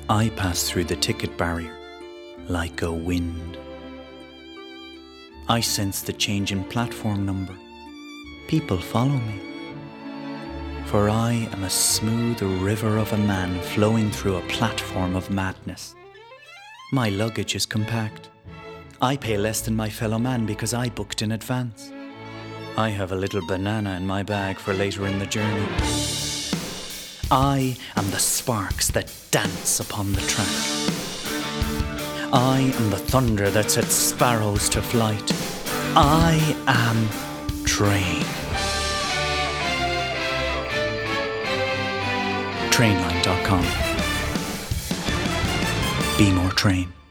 I pass through the ticket barrier like a wind. I sense the change in platform number. People follow me. For I am a smooth river of a man flowing through a platform of madness. My luggage is compact. I pay less than my fellow man because I booked in advance. I have a little banana in my bag for later in the journey. I am the sparks that dance upon the track. I am the thunder that sets sparrows to flight. I am train. Trainline.com. Be more train.